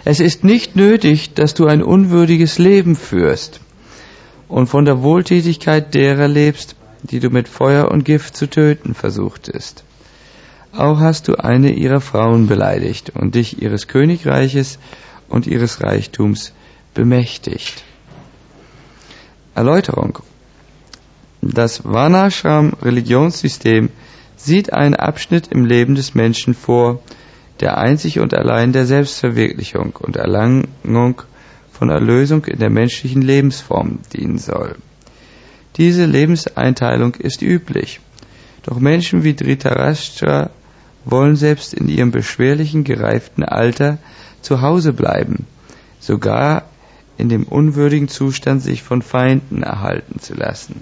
Es ist nicht nötig, dass du ein unwürdiges Leben führst und von der Wohltätigkeit derer lebst, die du mit Feuer und Gift zu töten versuchtest. Auch hast du eine ihrer Frauen beleidigt und dich ihres Königreiches und ihres Reichtums bemächtigt. Erläuterung. Das Varnashram-Religionssystem sieht einen Abschnitt im Leben des Menschen vor, der einzig und allein der Selbstverwirklichung und Erlangung von Erlösung in der menschlichen Lebensform dienen soll. Diese Lebenseinteilung ist üblich, doch Menschen wie Dhritarashtra wollen selbst in ihrem beschwerlichen, gereiften Alter zu Hause bleiben, sogar in dem unwürdigen Zustand sich von Feinden erhalten zu lassen.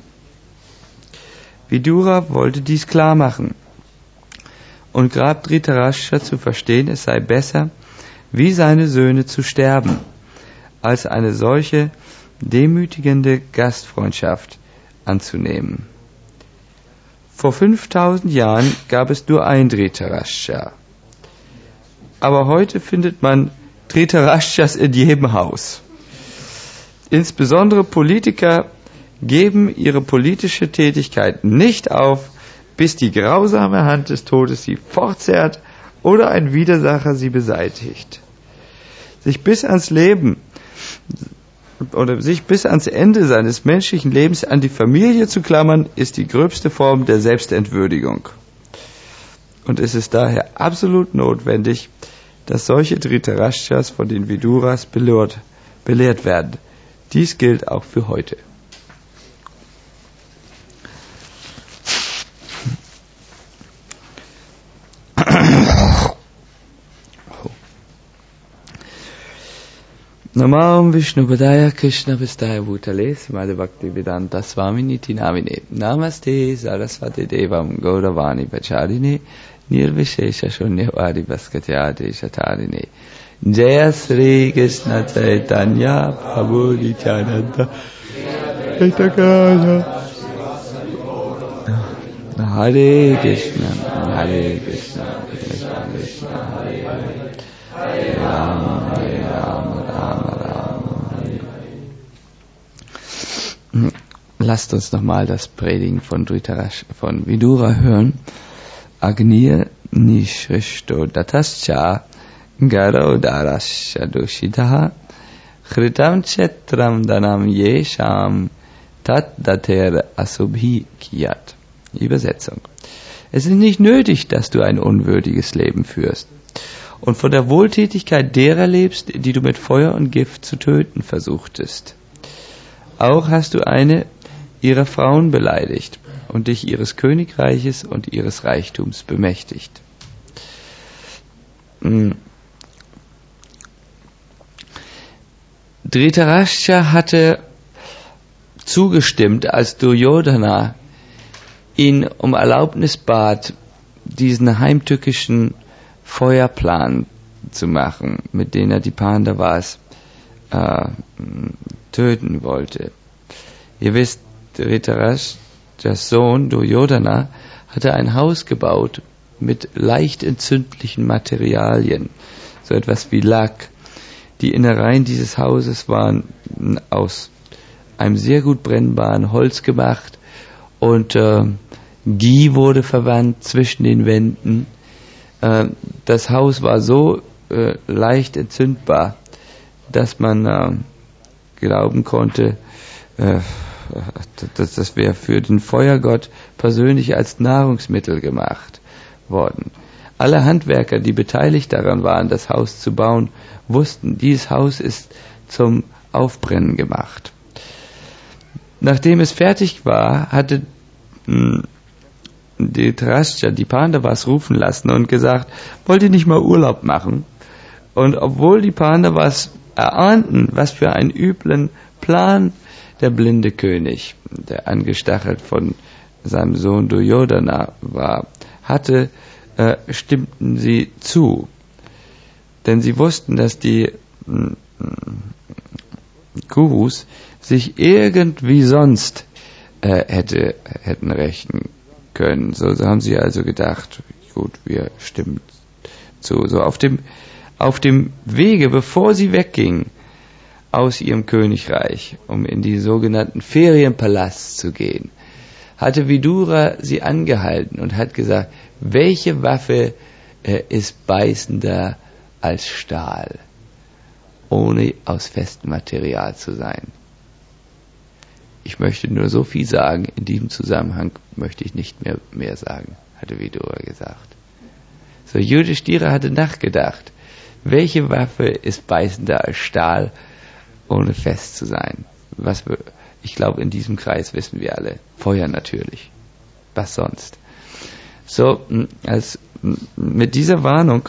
Vidura wollte dies klar machen und gab Dhritarashtra zu verstehen, es sei besser, wie seine Söhne zu sterben, als eine solche demütigende Gastfreundschaft anzunehmen. Vor 5000 Jahren gab es nur ein Dhritarashtra. Aber heute findet man Dhritarashtras in jedem Haus. Insbesondere Politiker geben ihre politische Tätigkeit nicht auf, bis die grausame Hand des Todes sie fortzerrt oder ein Widersacher sie beseitigt. Sich bis ans Ende seines menschlichen Lebens an die Familie zu klammern, ist die gröbste Form der Selbstentwürdigung. Und es ist daher absolut notwendig, dass solche Dhritarashtras von den Viduras belehrt werden. Dies gilt auch für heute. Namam Vishnu Padaya Krishna Vistaya Bhutale Srimad Bhaktivedanta Swaminiti Namine Namaste Saraswati Devam Gauravani Pacharine Nirvishesha Shunyavadi Bhaskatyade Shatarine Jaya Sri Krishna Chaitanya Prabhu Nityananda Chaitanya Hare Krishna Hare Krishna Krishna Krishna Hare Hare Hare Rama Hare Rama Rama Rama Hare Hare. Lasst uns nochmal das Predigen von Vidura hören. Agnir Nishrishto Datascha Garodarasya Dushitaha Khritam Chetram Danam Yesham Tat Dater Asubhi Kiyat. Übersetzung. Es ist nicht nötig, dass du ein unwürdiges Leben führst und von der Wohltätigkeit derer lebst, die du mit Feuer und Gift zu töten versuchtest. Auch hast du eine ihrer Frauen beleidigt und dich ihres Königreiches und ihres Reichtums bemächtigt. Dhritarashtra hatte zugestimmt, als Duryodhana ihn um Erlaubnis bat, diesen heimtückischen Feuerplan zu machen, mit dem er die Pandavas töten wollte. Ihr wisst, Dhritarashtras Sohn Duryodhana hatte ein Haus gebaut mit leicht entzündlichen Materialien, so etwas wie Lack. Die Innereien dieses Hauses waren aus einem sehr gut brennbaren Holz gemacht und Ghee wurde verwandt zwischen den Wänden. Das Haus war so leicht entzündbar, dass man glauben konnte, das wäre für den Feuergott persönlich als Nahrungsmittel gemacht worden. Alle Handwerker, die beteiligt daran waren, das Haus zu bauen, wussten, dieses Haus ist zum Aufbrennen gemacht. Nachdem es fertig war, hatte Dhritarashtra die Pandavas rufen lassen und gesagt, wollt ihr nicht mal Urlaub machen? Und obwohl die Pandavas erahnten, was für einen üblen Plan der blinde König, der angestachelt von seinem Sohn Duryodhana war, hatte, stimmten sie zu. Denn sie wussten, dass die Kurus sich irgendwie sonst hätten rächen können. So haben sie also gedacht, gut, wir stimmen zu. So auf dem auf dem Wege, bevor sie wegging aus ihrem Königreich, um in die sogenannten Ferienpalast zu gehen, hatte Vidura sie angehalten und hat gesagt, welche Waffe ist beißender als Stahl, ohne aus festem Material zu sein. Ich möchte nur so viel sagen, in diesem Zusammenhang möchte ich nicht mehr sagen, hatte Vidura gesagt. So, Yudhishthira hatte nachgedacht, welche Waffe ist beißender als Stahl, ohne fest zu sein? Ich glaube, in diesem Kreis wissen wir alle, Feuer natürlich. Was sonst? So, mit dieser Warnung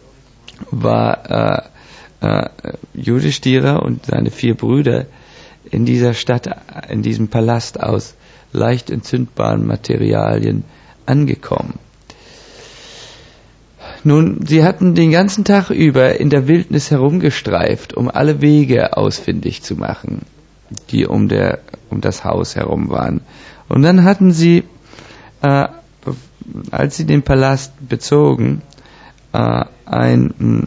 war Yudhishthira und seine 4 Brüder in dieser Stadt, in diesem Palast aus leicht entzündbaren Materialien angekommen. Nun, sie hatten den ganzen Tag über in der Wildnis herumgestreift, um alle Wege ausfindig zu machen, die um das Haus herum waren. Und dann hatten sie, als sie den Palast bezogen, einen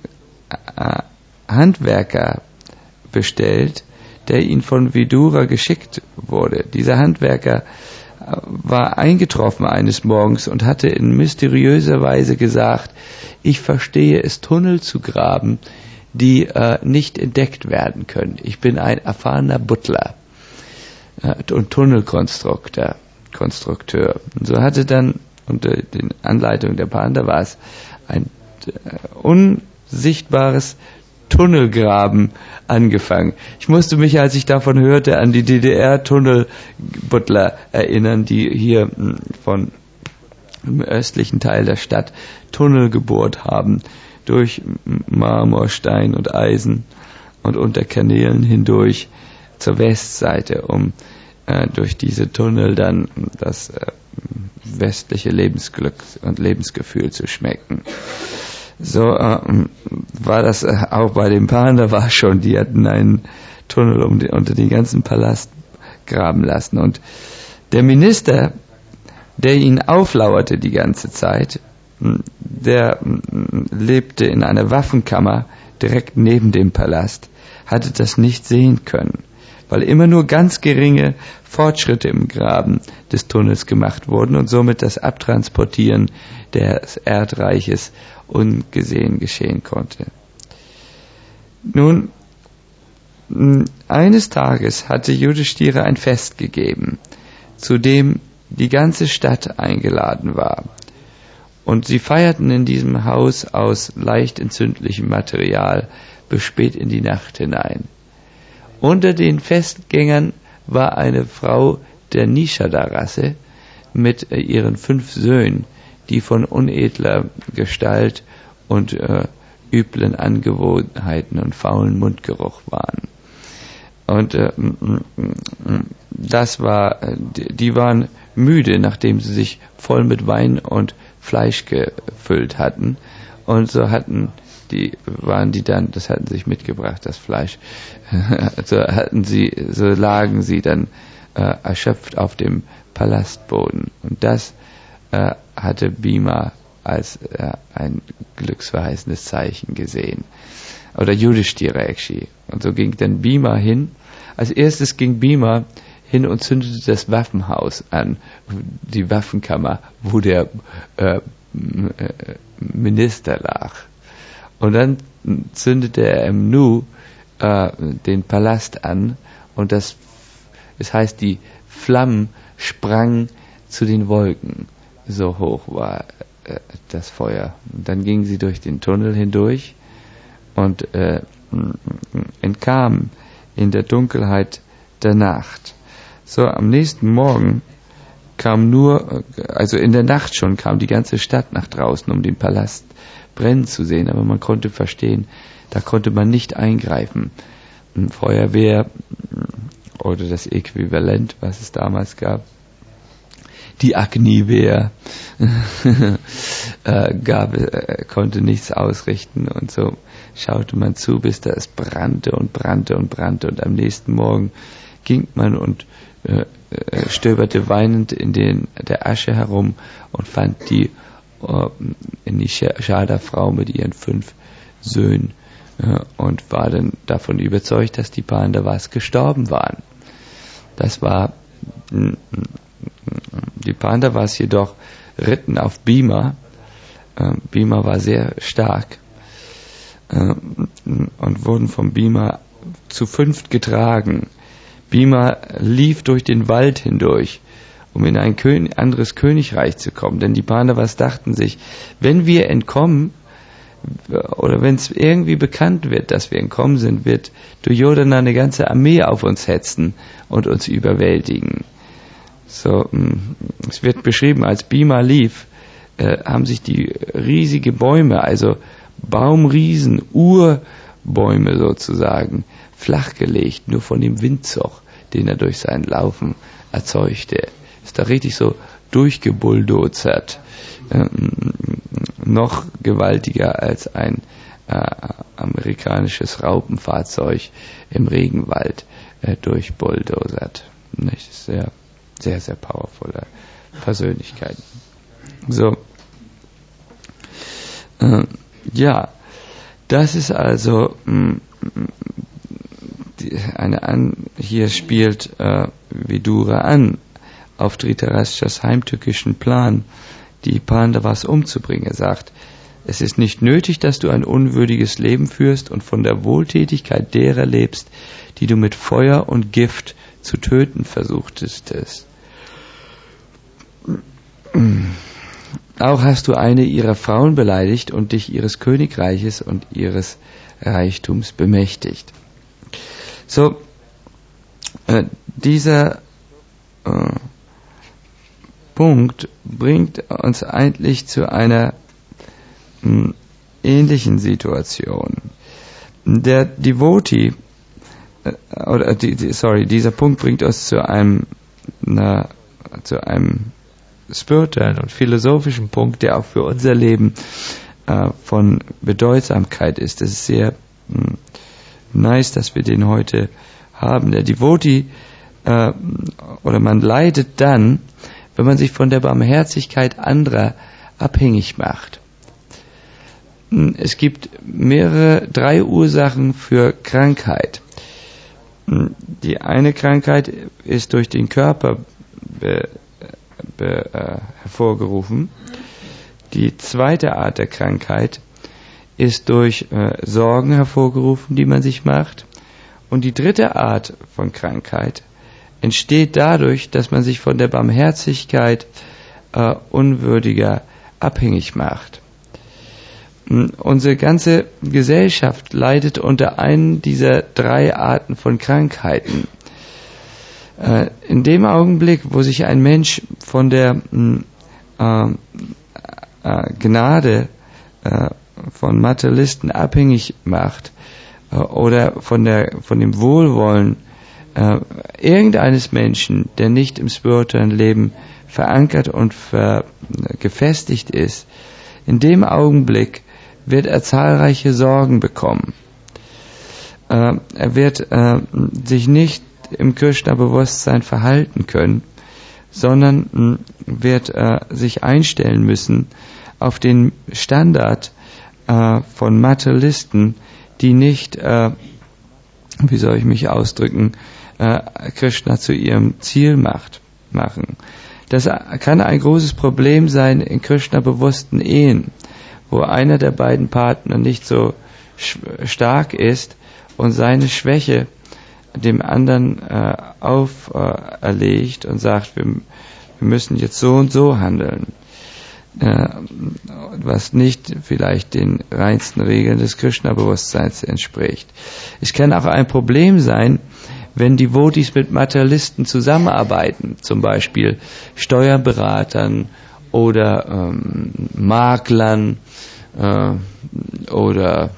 Handwerker bestellt, der ihnen von Vidura geschickt wurde. Dieser Handwerker war eingetroffen eines Morgens und hatte in mysteriöser Weise gesagt, ich verstehe es, Tunnel zu graben, die nicht entdeckt werden können. Ich bin ein erfahrener Butler und Tunnelkonstrukteur. Und so hatte dann unter den Anleitungen der Pandavas ein unsichtbares Tunnelgraben angefangen. Ich musste mich, als ich davon hörte, an die DDR-Tunnelbutler erinnern, die hier von im östlichen Teil der Stadt Tunnel gebohrt haben, durch Marmor, Stein und Eisen und unter Kanälen hindurch zur Westseite, um durch diese Tunnel dann das westliche Lebensglück und Lebensgefühl zu schmecken. So war das auch bei den Pandavas schon. Die hatten einen Tunnel unter den ganzen Palast graben lassen. Und der Minister, der ihn auflauerte die ganze Zeit, der lebte in einer Waffenkammer direkt neben dem Palast, hatte das nicht sehen können, weil immer nur ganz geringe Fortschritte im Graben des Tunnels gemacht wurden und somit das Abtransportieren des Erdreiches ungesehen geschehen konnte. Nun, eines Tages hatte Yudhishthira ein Fest gegeben, zu dem die ganze Stadt eingeladen war. Und sie feierten in diesem Haus aus leicht entzündlichem Material bis spät in die Nacht hinein. Unter den Festgängern war eine Frau der Nishada-Rasse mit ihren 5 Söhnen, die von unedler Gestalt und üblen Angewohnheiten und faulen Mundgeruch waren. Und die waren müde, nachdem sie sich voll mit Wein und Fleisch gefüllt hatten. Und so waren die dann, das hatten sie sich mitgebracht, das Fleisch. So lagen sie dann erschöpft auf dem Palastboden. Und das hatte Bhima als ein glücksverheißendes Zeichen gesehen. Oder Yudhishthira actually. Und so ging dann Bhima hin. Als erstes ging Bhima hin und zündete das Waffenhaus an, die Waffenkammer, wo der Minister lag. Und dann zündete er im Nu den Palast an und das heißt, die Flammen sprangen zu den Wolken. So hoch war das Feuer. Und dann gingen sie durch den Tunnel hindurch und entkamen in der Dunkelheit der Nacht. So, am nächsten Morgen also in der Nacht schon kam die ganze Stadt nach draußen, um den Palast brennen zu sehen, aber man konnte verstehen, da konnte man nicht eingreifen. Feuerwehr oder das Äquivalent, was es damals gab, die Agniwehr konnte nichts ausrichten und so schaute man zu, bis das brannte und brannte und brannte und am nächsten Morgen ging man und stöberte weinend in der Asche herum und fand die Nishada-Frau mit ihren 5 Söhnen und war dann davon überzeugt, dass die Pandavas gestorben waren. Das war, die Pandavas jedoch ritten auf Bhima. Bhima war sehr stark und wurden von Bhima zu 5 getragen. Bhima lief durch den Wald hindurch, um in ein anderes Königreich zu kommen. Denn die Pandavas dachten sich, wenn wir entkommen, oder wenn es irgendwie bekannt wird, dass wir entkommen sind, wird Duryodhana eine ganze Armee auf uns hetzen und uns überwältigen. So, es wird beschrieben, als Bhima lief, haben sich die riesige Bäume, also Baumriesen, Urbäume sozusagen, flachgelegt, nur von dem Windzug, den er durch sein Laufen erzeugte. Ist da richtig so durchgebulldozert. Noch gewaltiger als ein amerikanisches Raupenfahrzeug im Regenwald durchbulldozert. Nicht? Sehr, sehr, sehr powervolle Persönlichkeiten. So. Ja, das ist also hier spielt Vidura an auf Dhritarashtra's heimtückischen Plan, die Pandavas umzubringen. Er sagt, es ist nicht nötig, dass du ein unwürdiges Leben führst und von der Wohltätigkeit derer lebst, die du mit Feuer und Gift zu töten versuchtest. Auch hast du eine ihrer Frauen beleidigt und dich ihres Königreiches und ihres Reichtums bemächtigt. So, dieser Punkt bringt uns eigentlich zu einer ähnlichen Situation. Der Devotee, dieser Punkt bringt uns zu einem spirituellen und philosophischen Punkt, der auch für unser Leben von Bedeutsamkeit ist. Es ist sehr nice, dass wir den heute haben. Der Devotee, oder man leidet dann, wenn man sich von der Barmherzigkeit anderer abhängig macht. Es gibt 3 Ursachen für Krankheit. Die eine Krankheit ist durch den Körper hervorgerufen. Die zweite Art der Krankheit ist durch Sorgen hervorgerufen, die man sich macht. Und die dritte Art von Krankheit entsteht dadurch, dass man sich von der Barmherzigkeit unwürdiger abhängig macht. Unsere ganze Gesellschaft leidet unter einen dieser 3 Arten von Krankheiten. In dem Augenblick, wo sich ein Mensch von der Gnade von Materialisten abhängig macht oder von dem Wohlwollen irgendeines Menschen, der nicht im spirituellen Leben verankert und gefestigt ist, in dem Augenblick wird er zahlreiche Sorgen bekommen. Er wird sich nicht im Krishna-Bewusstsein verhalten können, sondern wird sich einstellen müssen auf den Standard von Materialisten, die nicht, wie soll ich mich ausdrücken, Krishna zu ihrem Ziel machen. Das kann ein großes Problem sein in Krishna-bewussten Ehen, wo einer der beiden Partner nicht so stark ist und seine Schwäche dem anderen auferlegt und sagt, wir müssen jetzt so und so handeln, was nicht vielleicht den reinsten Regeln des Krishna-Bewusstseins entspricht. Es kann auch ein Problem sein, wenn Devotees mit Materialisten zusammenarbeiten, zum Beispiel Steuerberatern oder Maklern oder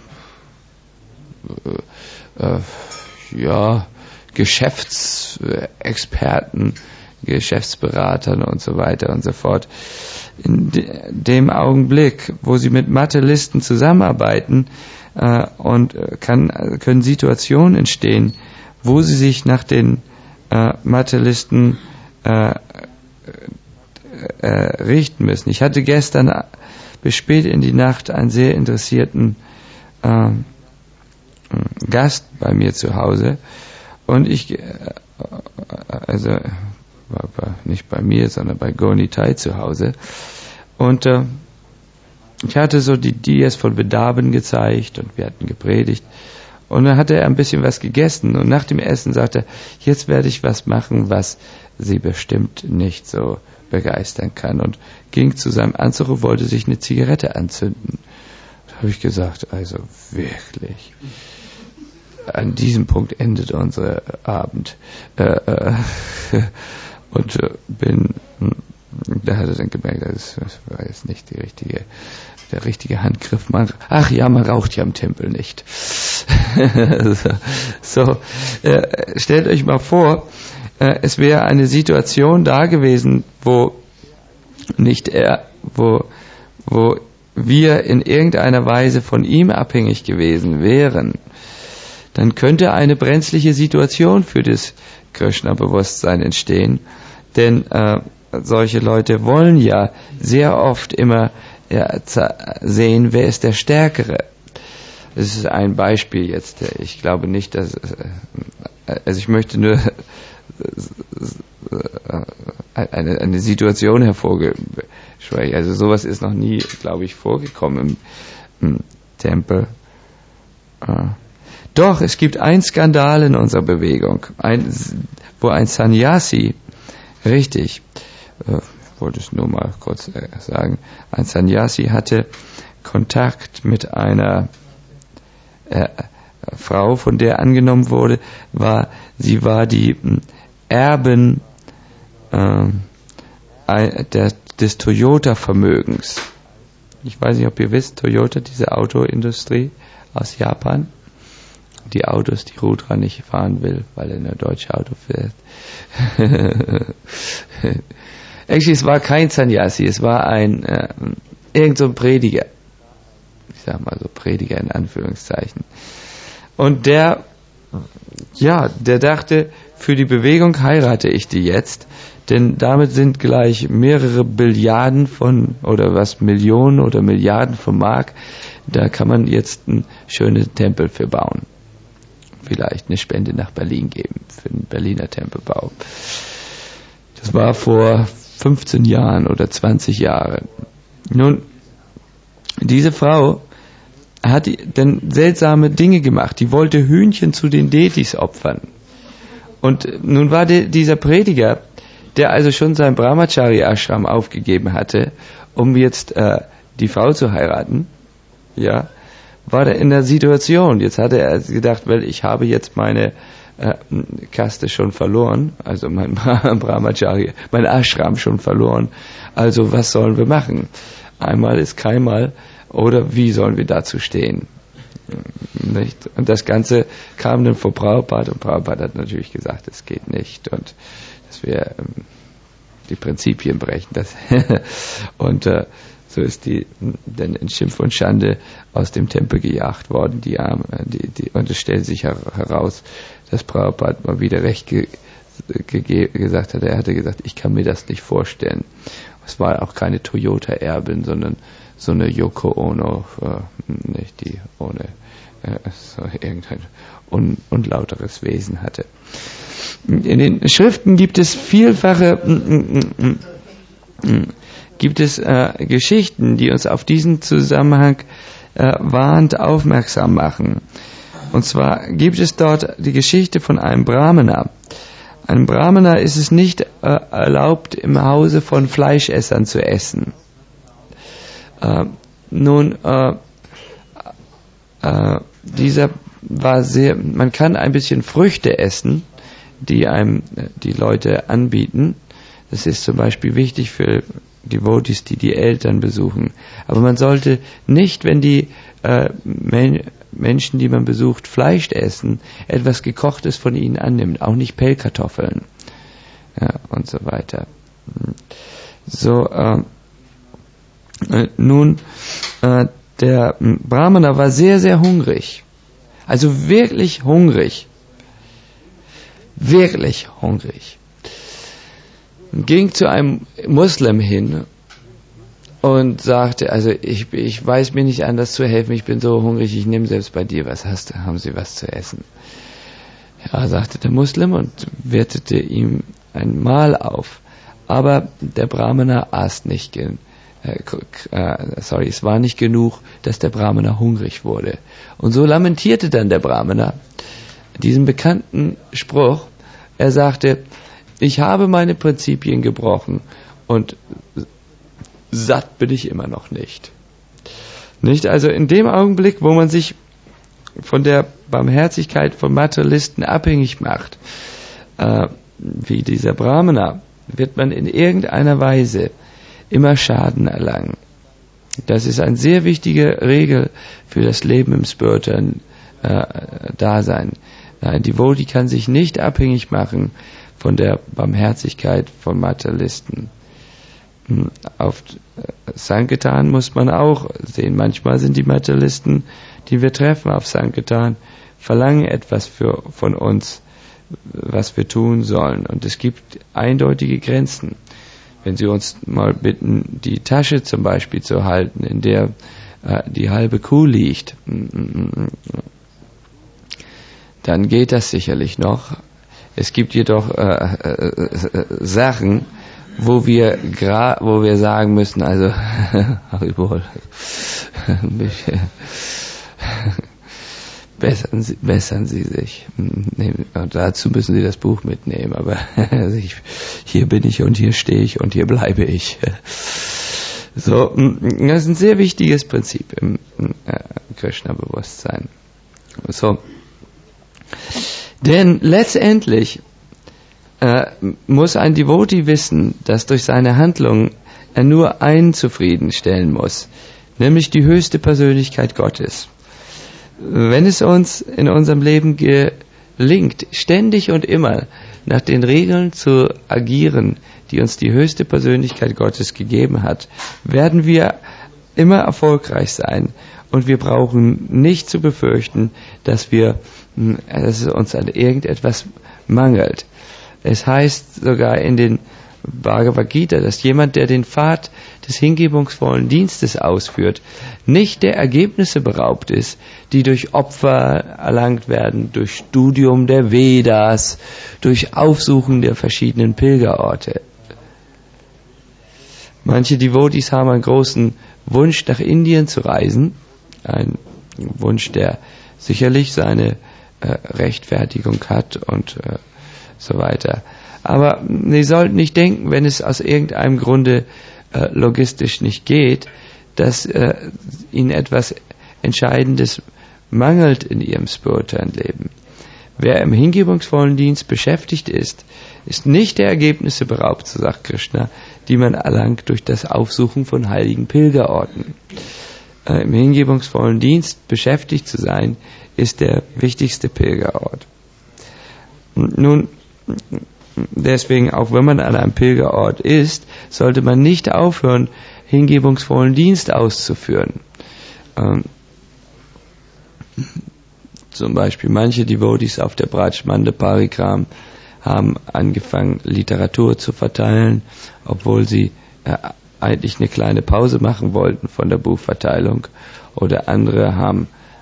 Geschäftsexperten, Geschäftsberatern und so weiter und so fort. In dem Augenblick, wo sie mit Materialisten zusammenarbeiten können Situationen entstehen, wo sie sich nach den Materialisten richten müssen. Ich hatte gestern bis spät in die Nacht einen sehr interessierten Gast bei mir zu Hause und war nicht bei mir, sondern bei Gornitai zu Hause und ich hatte so die Dias von Vrindavan gezeigt und wir hatten gepredigt und dann hatte er ein bisschen was gegessen und nach dem Essen sagte er, jetzt werde ich was machen, was Sie bestimmt nicht so begeistern kann und ging zu seinem Anzug und wollte sich eine Zigarette anzünden. Da habe ich gesagt, also wirklich, an diesem Punkt endet unser Abend. Und da hat er dann gemerkt, das war jetzt nicht der richtige Handgriff. Man raucht ja im Tempel nicht. Stellt euch mal vor, es wäre eine Situation da gewesen, wo wir in irgendeiner Weise von ihm abhängig gewesen wären, dann könnte eine brenzliche Situation für das Krishna-Bewusstsein entstehen, denn solche Leute wollen ja sehr oft immer sehen, wer ist der Stärkere. Das ist ein Beispiel jetzt. Ich glaube nicht, dass ich möchte nur eine Situation hervorschweigen. Also sowas ist noch nie, glaube ich, vorgekommen im Tempel. Doch, es gibt einen Skandal in unserer Bewegung, wo ein Sannyasi, richtig, ich wollte es nur mal kurz sagen, ein Sannyasi hatte Kontakt mit einer Frau, von der angenommen wurde, sie war die Erbin des Toyota-Vermögens. Ich weiß nicht, ob ihr wisst, Toyota, diese Autoindustrie aus Japan, die Autos, die Rudra nicht fahren will, weil er ein deutsches Auto fährt. Actually, es war kein Sannyasi, es war irgend so ein Prediger. Ich sag mal so Prediger in Anführungszeichen. Und der dachte, für die Bewegung heirate ich die jetzt, denn damit sind gleich mehrere Milliarden Millionen oder Milliarden von Mark, da kann man jetzt einen schönen Tempel für bauen. Vielleicht eine Spende nach Berlin geben für den Berliner Tempelbau. Das war vor 15 Jahren oder 20 Jahren. Nun, diese Frau hat dann seltsame Dinge gemacht. Die wollte Hühnchen zu den Detis opfern. Und nun war dieser Prediger, der also schon sein Brahmachari-Ashram aufgegeben hatte, um jetzt die Frau zu heiraten, war er in der Situation. Jetzt hatte er gedacht, weil ich habe jetzt meine Kaste schon verloren, also mein Brahmachari, mein Ashram schon verloren. Also was sollen wir machen? Einmal ist keinmal, oder wie sollen wir dazu stehen? Nicht? Und das Ganze kam dann vor Prabhupada und Prabhupada hat natürlich gesagt, es geht nicht und dass wir die Prinzipien brechen. Und so ist dann in Schimpf und Schande aus dem Tempel gejagt worden, und es stellt sich heraus, dass Prabhupada mal wieder recht gesagt hat. Er hatte gesagt, ich kann mir das nicht vorstellen. Es war auch keine Toyota-Erbin, sondern so eine Yoko Ono, nicht die ohne so irgendein unlauteres Wesen hatte. In den Schriften gibt es vielfache Geschichten, die uns auf diesen Zusammenhang warnend aufmerksam machen. Und zwar gibt es dort die Geschichte von einem Brahmana. Einem Brahmana ist es nicht erlaubt, im Hause von Fleischessern zu essen. Dieser war man kann ein bisschen Früchte essen, die einem die Leute anbieten. Das ist zum Beispiel wichtig für Devotees, die Eltern besuchen. Aber man sollte nicht, wenn die Menschen, die man besucht, Fleisch essen, etwas Gekochtes von ihnen annimmt. Auch nicht Pellkartoffeln. Und so weiter. Der Brahmana war sehr, sehr hungrig. Also wirklich hungrig. Wirklich hungrig. Ging zu einem Muslim hin und sagte, also ich weiß mir nicht anders zu helfen, ich bin so hungrig, ich nehme selbst bei dir was, haben Sie was zu essen? Ja, sagte der Muslim und wertete ihm ein Mahl auf. Aber der Brahmana aß nicht es war nicht genug, dass der Brahmana hungrig wurde. Und so lamentierte dann der Brahmana diesen bekannten Spruch. Er sagte, ich habe meine Prinzipien gebrochen und satt bin ich immer noch nicht. Nicht? Also in dem Augenblick, wo man sich von der Barmherzigkeit von Materialisten abhängig macht, wie dieser Brahmana, wird man in irgendeiner Weise immer Schaden erlangen. Das ist eine sehr wichtige Regel für das Leben im spirituellen Dasein. Ein Devotee kann sich nicht abhängig machen von der Barmherzigkeit von Materialisten. Auf Sankirtan muss man auch sehen, manchmal sind die Materialisten, die wir treffen auf Sankirtan, verlangen etwas von uns, was wir tun sollen. Und es gibt eindeutige Grenzen. Wenn Sie uns mal bitten, die Tasche zum Beispiel zu halten, in der die halbe Kuh liegt, dann geht das sicherlich noch. Es gibt jedoch Sachen, wo wir sagen müssen, also bessern Sie sich. Und dazu müssen Sie das Buch mitnehmen. Aber hier bin ich und hier stehe ich und hier bleibe ich. So, das ist ein sehr wichtiges Prinzip im Krishna-Bewusstsein. So. Denn letztendlich muss ein Devotee wissen, dass durch seine Handlung er nur einen zufriedenstellen muss, nämlich die höchste Persönlichkeit Gottes. Wenn es uns in unserem Leben gelingt, ständig und immer nach den Regeln zu agieren, die uns die höchste Persönlichkeit Gottes gegeben hat, werden wir immer erfolgreich sein und wir brauchen nicht zu befürchten, dass es uns an irgendetwas mangelt. Es heißt sogar in den Bhagavad Gita, dass jemand, der den Pfad des hingebungsvollen Dienstes ausführt, nicht der Ergebnisse beraubt ist, die durch Opfer erlangt werden, durch Studium der Vedas, durch Aufsuchen der verschiedenen Pilgerorte. Manche Devotees haben einen großen Wunsch, nach Indien zu reisen, ein Wunsch, der sicherlich seine Rechtfertigung hat und so weiter. Aber Sie sollten nicht denken, wenn es aus irgendeinem Grunde logistisch nicht geht, dass Ihnen etwas Entscheidendes mangelt in Ihrem spirituellen Leben. Wer im hingebungsvollen Dienst beschäftigt ist, ist nicht der Ergebnisse beraubt, so sagt Krishna, die man erlangt durch das Aufsuchen von heiligen Pilgerorten. Im hingebungsvollen Dienst beschäftigt zu sein, ist der wichtigste Pilgerort. Nun, deswegen, auch wenn man an einem Pilgerort ist, sollte man nicht aufhören, hingebungsvollen Dienst auszuführen. Zum Beispiel manche Devotees auf der Brajmanda Parikram haben angefangen, Literatur zu verteilen, obwohl sie eigentlich eine kleine Pause machen wollten von der Buchverteilung. Oder andere haben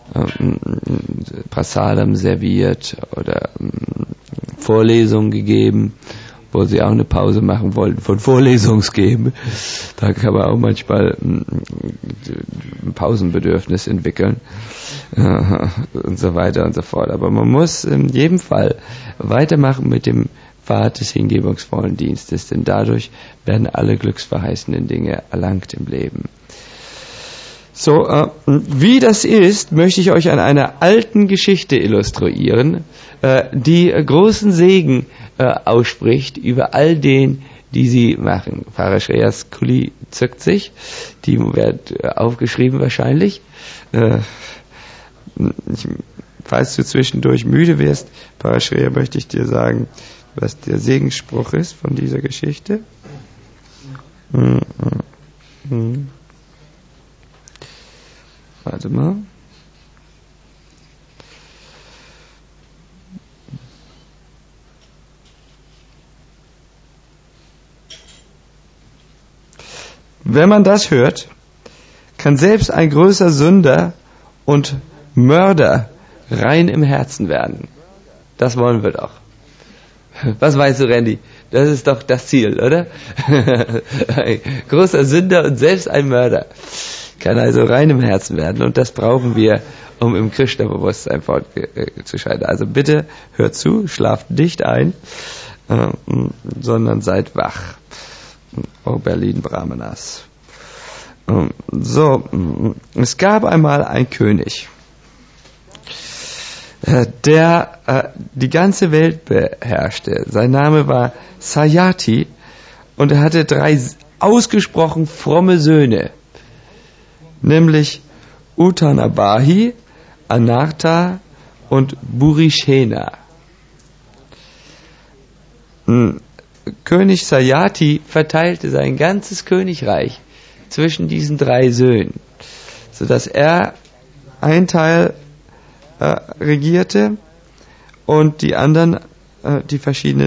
Prasadam serviert oder Vorlesungen gegeben, wo sie auch eine Pause machen wollten von Vorlesungsgeben. Da kann man auch manchmal ein Pausenbedürfnis entwickeln und so weiter und so fort. Aber man muss in jedem Fall weitermachen mit dem Pfad des hingebungsvollen Dienstes, denn dadurch werden alle glücksverheißenden Dinge erlangt im Leben. So, wie das ist, möchte ich euch an einer alten Geschichte illustrieren, die großen Segen ausspricht über all den, die sie machen. Pfarrer Shreyas Kuli zückt sich, die wird aufgeschrieben wahrscheinlich. Falls du zwischendurch müde wirst, Pfarrer Shreya, möchte ich dir sagen, was der Segensspruch ist von dieser Geschichte. Warte mal. Wenn man das hört, kann selbst ein größer Sünder und Mörder rein im Herzen werden. Das wollen wir doch. Was meinst du, Randy? Das ist doch das Ziel, oder? Ein großer Sünder und selbst ein Mörder kann also rein im Herzen werden. Und das brauchen wir, um im Krishna-Bewusstsein fortzuschreiten. Also bitte hört zu, schlaft nicht ein, sondern seid wach. Oh, Berlin Brahmanas. So, es gab einmal einen König, der die ganze Welt beherrschte. Sein Name war Sayati und er hatte 3 ausgesprochen fromme Söhne, nämlich Utanabahi, Anartha und Burishena. König Sayati verteilte sein ganzes Königreich zwischen diesen 3 Söhnen, sodass er ein Teil regierte und die anderen, die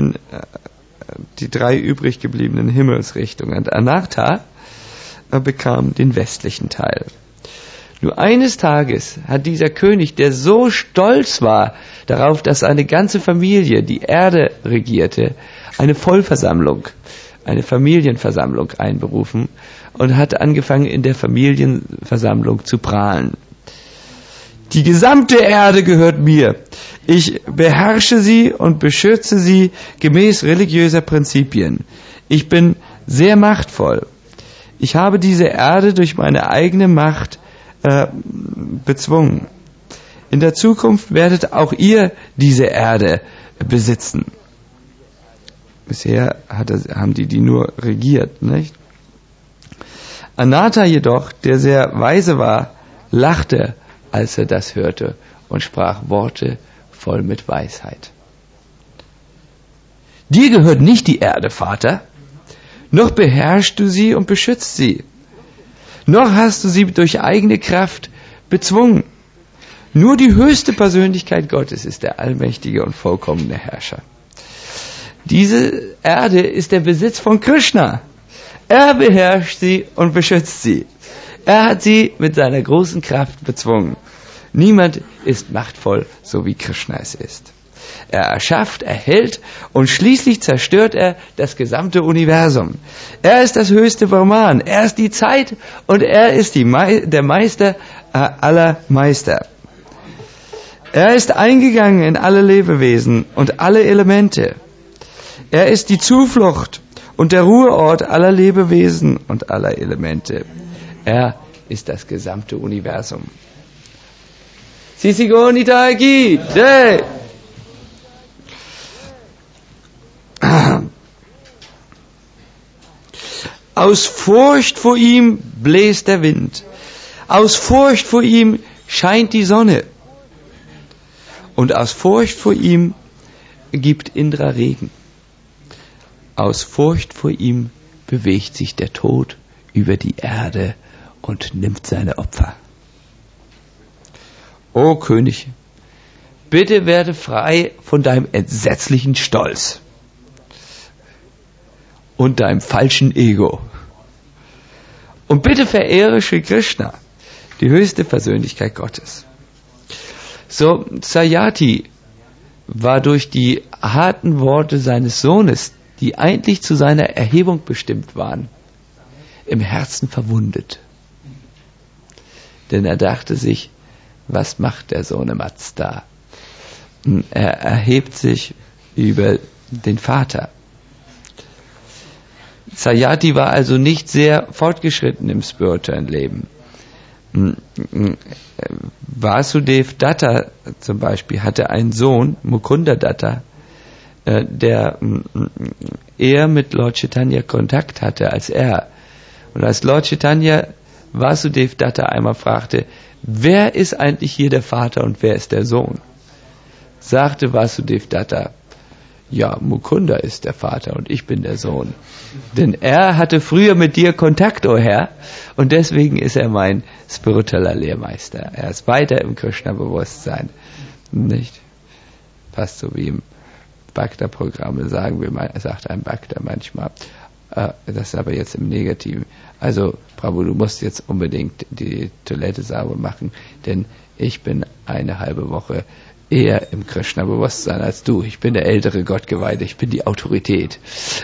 3 übrig gebliebenen Himmelsrichtungen. Und Anartha bekam den westlichen Teil. Nur eines Tages hat dieser König, der so stolz war darauf, dass seine ganze Familie die Erde regierte, eine Vollversammlung, eine Familienversammlung einberufen und hat angefangen, in der Familienversammlung zu prahlen. Die gesamte Erde gehört mir. Ich beherrsche sie und beschütze sie gemäß religiöser Prinzipien. Ich bin sehr machtvoll. Ich habe diese Erde durch meine eigene Macht bezwungen. In der Zukunft werdet auch ihr diese Erde besitzen. Bisher haben die nur regiert, nicht? Anartha jedoch, der sehr weise war, lachte, als er das hörte und sprach Worte voll mit Weisheit. Dir gehört nicht die Erde, Vater, noch beherrschst du sie und beschützt sie, noch hast du sie durch eigene Kraft bezwungen. Nur die höchste Persönlichkeit Gottes ist der allmächtige und vollkommene Herrscher. Diese Erde ist der Besitz von Krishna. Er beherrscht sie und beschützt sie. Er hat sie mit seiner großen Kraft bezwungen. Niemand ist machtvoll, so wie Krishna es ist. Er erschafft, erhält und schließlich zerstört er das gesamte Universum. Er ist das höchste Brahman. Er ist die Zeit und er ist der Meister aller Meister. Er ist eingegangen in alle Lebewesen und alle Elemente. Er ist die Zuflucht und der Ruheort aller Lebewesen und aller Elemente. Er ist das gesamte Universum. Sisigonita ki jai. Aus Furcht vor ihm bläst der Wind. Aus Furcht vor ihm scheint die Sonne. Und aus Furcht vor ihm gibt Indra Regen. Aus Furcht vor ihm bewegt sich der Tod über die Erde und nimmt seine Opfer. O König, bitte werde frei von deinem entsetzlichen Stolz und deinem falschen Ego. Und bitte verehre Sri Krishna, die höchste Persönlichkeit Gottes. So, Sayati war durch die harten Worte seines Sohnes, die eigentlich zu seiner Erhebung bestimmt waren, im Herzen verwundet. Denn er dachte sich, was macht der Sohnematz da? Er erhebt sich über den Vater. Sayati war also nicht sehr fortgeschritten im spirituellen Leben. Vasudev Datta zum Beispiel hatte einen Sohn, Mukunda Datta, der eher mit Lord Chaitanya Kontakt hatte als er. Und als Lord Chaitanya Vasudev Datta einmal fragte, wer ist eigentlich hier der Vater und wer ist der Sohn? Sagte Vasudev Datta, ja, Mukunda ist der Vater und ich bin der Sohn. Denn er hatte früher mit dir Kontakt, o Herr, und deswegen ist er mein spiritueller Lehrmeister. Er ist weiter im Krishna-Bewusstsein. Nicht? Fast so wie im Bhakta-Programm sagt ein Bhakta manchmal, Das ist aber jetzt im Negativen. Also, Prabhu, du musst jetzt unbedingt die Toilette sauber machen, denn ich bin eine halbe Woche eher im Krishna-Bewusstsein als du. Ich bin der ältere Gottgeweihte, ich bin die Autorität.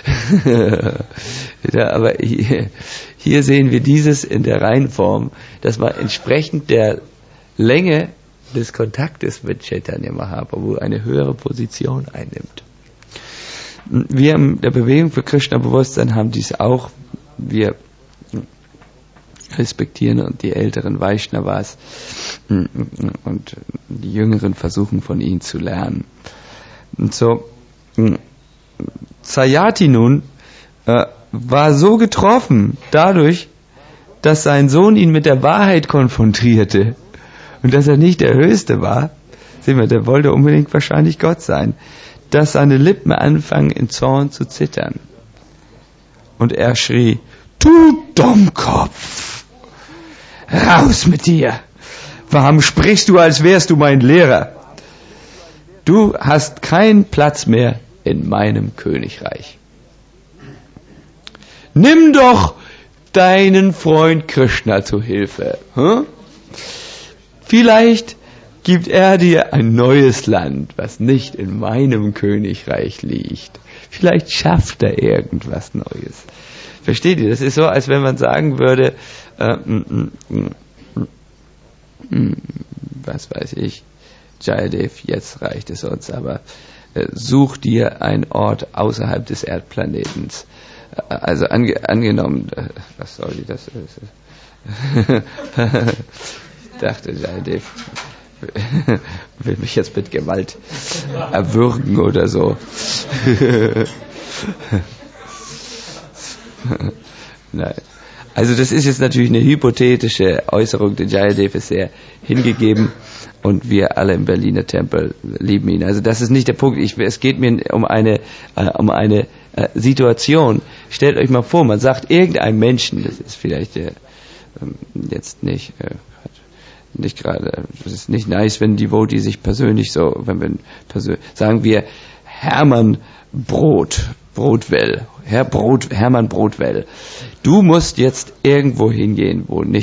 Ja, aber hier sehen wir dieses in der Reihenform, dass man entsprechend der Länge des Kontaktes mit Chaitanya Mahaprabhu eine höhere Position einnimmt. Wir in der Bewegung für Krishna-Bewusstsein haben dies auch. Wir respektieren und die älteren Vaishnavas und die Jüngeren versuchen von ihnen zu lernen. Und so, Sayati nun war so getroffen dadurch, dass sein Sohn ihn mit der Wahrheit konfrontierte und dass er nicht der Höchste war. Sehen wir, der wollte unbedingt wahrscheinlich Gott sein, dass seine Lippen anfangen in Zorn zu zittern. Und er schrie: Du Dummkopf! Raus mit dir! Warum sprichst du, als wärst du mein Lehrer? Du hast keinen Platz mehr in meinem Königreich. Nimm doch deinen Freund Krishna zu Hilfe. Vielleicht gibt er dir ein neues Land, was nicht in meinem Königreich liegt. Vielleicht schafft er irgendwas Neues. Versteht ihr? Das ist so, als wenn man sagen würde, was weiß ich, Jayadev, jetzt reicht es uns, aber such dir einen Ort außerhalb des Erdplanetens. Also angenommen, was soll die das? Dachte Jayadev will mich jetzt mit Gewalt erwürgen oder so. Nein. Also das ist jetzt natürlich eine hypothetische Äußerung, der Jayadev ist sehr hingegeben und wir alle im Berliner Tempel lieben ihn. Also das ist nicht der Punkt. Es geht mir um eine Situation. Stellt euch mal vor, man sagt irgendeinem Menschen, das ist vielleicht jetzt nicht gerade, das ist nicht nice, wenn Devotee sich persönlich so, sagen wir Hermann Brotwell, Hermann Brotwell, du musst jetzt irgendwo hingehen,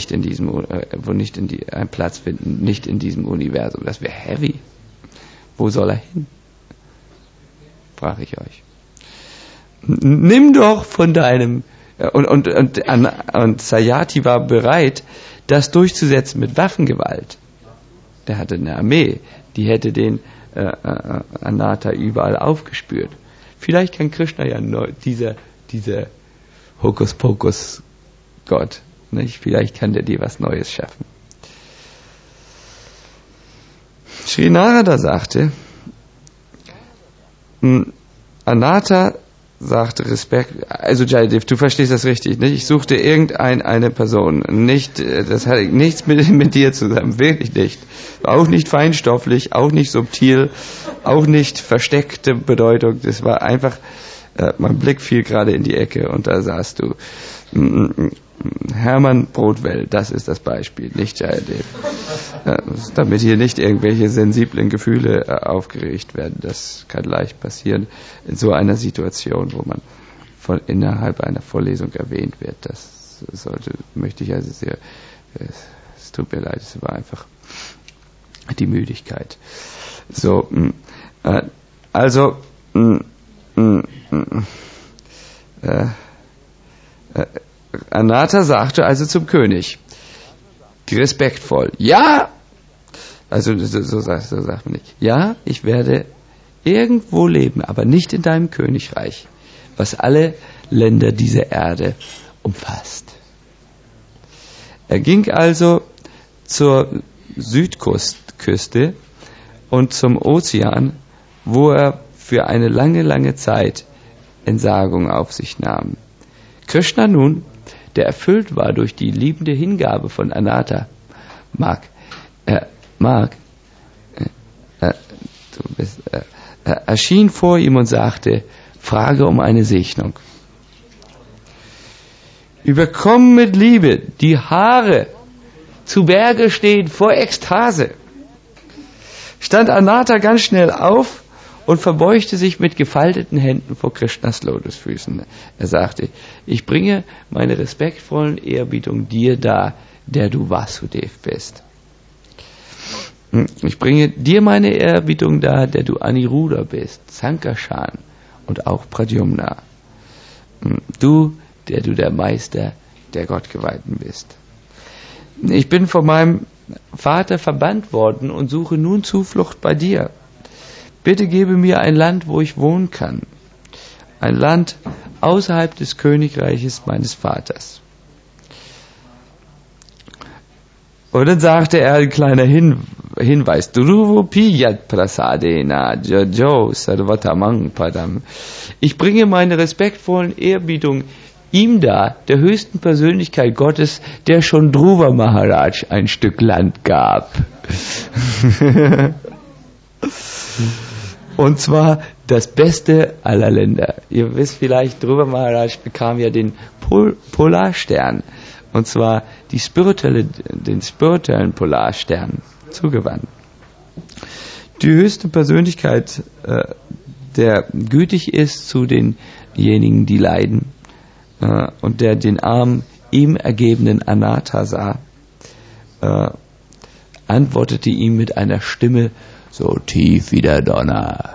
einen Platz finden, nicht in diesem Universum. Das wäre heavy. Wo soll er hin? Frage ich euch. Nimm doch von deinem, und Sayati war bereit, das durchzusetzen mit Waffengewalt. Der hatte eine Armee, die hätte den Anata überall aufgespürt. Vielleicht kann Krishna ja dieser Hokuspokus-Gott, nicht? Vielleicht kann der dir was Neues schaffen. Sri Narada sagte, Anata sagte Respekt, also Jayadev, du verstehst das richtig, nicht? Ich suchte eine Person, nicht, das hatte nichts mit dir zusammen, wirklich nicht. Auch nicht feinstofflich, auch nicht subtil, auch nicht versteckte Bedeutung, das war einfach, mein Blick fiel gerade in die Ecke und da sahst du, Hermann Brotwell, das ist das Beispiel, nicht Jayadev. Damit hier nicht irgendwelche sensiblen Gefühle aufgeregt werden, das kann leicht passieren in so einer Situation, wo man innerhalb einer Vorlesung erwähnt wird. Das möchte ich also sehr, es tut mir leid, es war einfach die Müdigkeit. So, also, Anata sagte also zum König, respektvoll, ja, also so sagt man nicht, ja, ich werde irgendwo leben, aber nicht in deinem Königreich, was alle Länder dieser Erde umfasst. Er ging also zur Südküste und zum Ozean, wo er für eine lange, lange Zeit Entsagung auf sich nahm. Krishna nun, der erfüllt war durch die liebende Hingabe von Anata, erschien vor ihm und sagte, frage um eine Segnung. Überkommen mit Liebe, die Haare zu Berge stehen vor Ekstase. Stand Anata ganz schnell auf und verbeugte sich mit gefalteten Händen vor Krishnas Lotusfüßen. Er sagte, ich bringe meine respektvollen Ehrbietungen dir dar, der du Vasudev bist. Ich bringe dir meine Ehrerbietung dar, der du Aniruddha bist, Sankarshan und auch Pradyumna. Du, der du der Meister der Gottgeweihten bist. Ich bin von meinem Vater verbannt worden und suche nun Zuflucht bei dir. Bitte gebe mir ein Land, wo ich wohnen kann. Ein Land außerhalb des Königreiches meines Vaters. Und dann sagte er, ein kleiner Hinweis, Dhruvopi prasadena jajo sarvatamang padam. Ich bringe meine respektvollen Ehrbietungen ihm dar, der höchsten Persönlichkeit Gottes, der schon Dhruva Maharaj ein Stück Land gab. Und zwar das Beste aller Länder. Ihr wisst vielleicht, Dhruva Maharaj bekam ja den Polarstern. Und zwar den spirituellen Polarstern zugewandt. Die höchste Persönlichkeit, der gütig ist zu denjenigen, die leiden, und der den armen, ihm ergebenen Anatha sah, antwortete ihm mit einer Stimme so tief wie der Donner.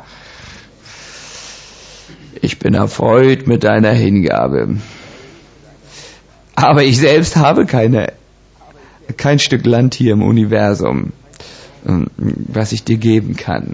Ich bin erfreut mit deiner Hingabe. Aber ich selbst habe kein Stück Land hier im Universum, was ich dir geben kann.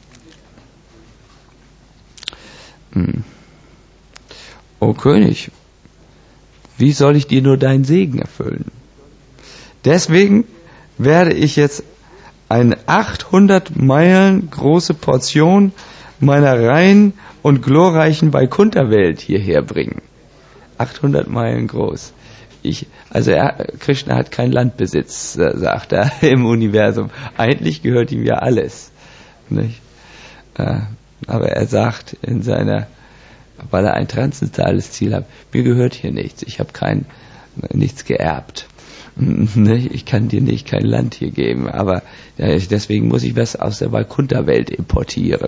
O König, wie soll ich dir nur deinen Segen erfüllen? Deswegen werde ich jetzt eine 800 Meilen große Portion meiner reinen und glorreichen Vaikuntha-Welt hierher bringen. 800 Meilen groß. Krishna hat keinen Landbesitz, sagt er, im Universum. Eigentlich gehört ihm ja alles. Nicht? Aber er sagt weil er ein transzendentales Ziel hat, mir gehört hier nichts, ich habe nichts geerbt. Ich kann dir kein Land hier geben, aber deswegen muss ich was aus der Vaikuntha-Welt importieren.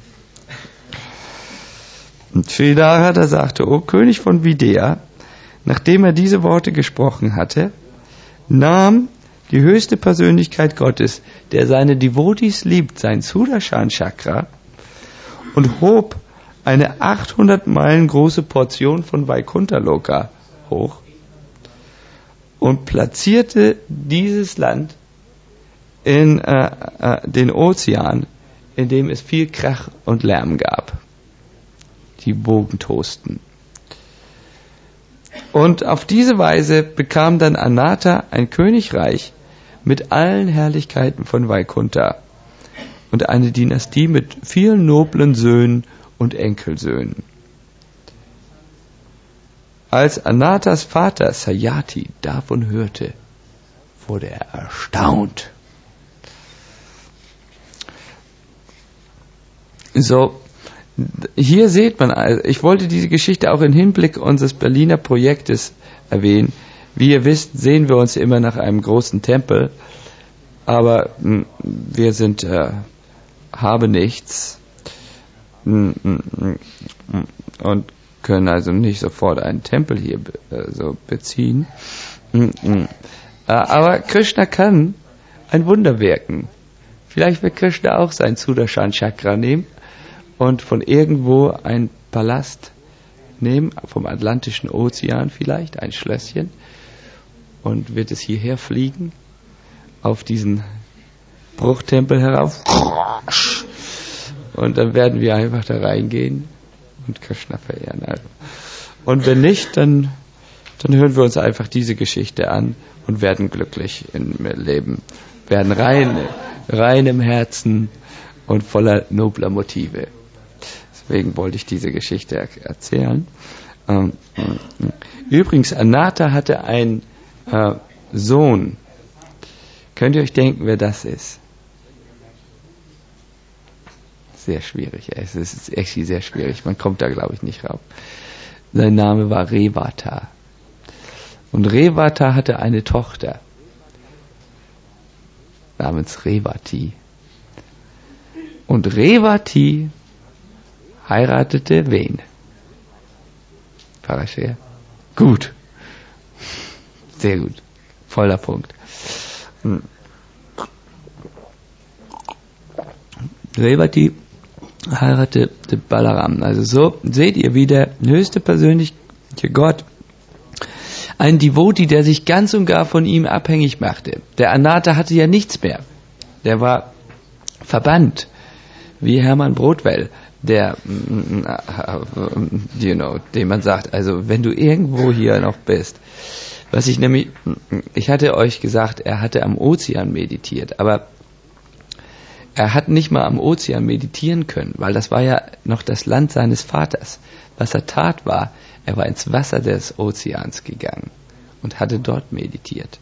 Und Sri Narada sagte, O König von Videha, nachdem er diese Worte gesprochen hatte, nahm die höchste Persönlichkeit Gottes, der seine Devotis liebt, sein Sudarshan Chakra, und hob eine 800 Meilen große Portion von Vaikuntha Loka hoch und platzierte dieses Land in den Ozean, in dem es viel Krach und Lärm gab. Die Wogen tosten. Und auf diese Weise bekam dann Anatha ein Königreich mit allen Herrlichkeiten von Vaikuntha und eine Dynastie mit vielen noblen Söhnen und Enkelsöhnen. Als Anathas Vater Sayati davon hörte, wurde er erstaunt. So, hier sieht man, ich wollte diese Geschichte auch im Hinblick unseres Berliner Projektes erwähnen. Wie ihr wisst, sehen wir uns immer nach einem großen Tempel, aber wir haben nichts und können also nicht sofort einen Tempel hier so beziehen. Aber Krishna kann ein Wunder wirken. Vielleicht wird Krishna auch sein Sudarshan Chakra nehmen und von irgendwo einen Palast nehmen, vom Atlantischen Ozean vielleicht, ein Schlösschen, und wird es hierher fliegen, auf diesen Bruchtempel herauf, und dann werden wir einfach da reingehen und Krishna verehren. Und wenn nicht, dann hören wir uns einfach diese Geschichte an und werden glücklich im Leben, werden rein im Herzen und voller nobler Motive. Deswegen wollte ich diese Geschichte erzählen. Übrigens, Anatha hatte einen Sohn. Könnt ihr euch denken, wer das ist? Sehr schwierig. Es ist echt sehr schwierig. Man kommt da, glaube ich, nicht rauf. Sein Name war Revata. Und Revata hatte eine Tochter namens Revati. Und Revati heiratete wen? Parashah? Gut. Sehr gut. Voller Punkt. Revati heiratete Balaram. Also so seht ihr, wie der höchste persönliche Gott, ein Devotee, der sich ganz und gar von ihm abhängig machte. Der Anata hatte ja nichts mehr. Der war verbannt, wie Hermann Brodwell, der, dem man sagt, also wenn du irgendwo hier noch bist, ich hatte euch gesagt, er hatte am Ozean meditiert, aber er hat nicht mal am Ozean meditieren können, weil das war ja noch das Land seines Vaters. Was er tat war, er war ins Wasser des Ozeans gegangen und hatte dort meditiert.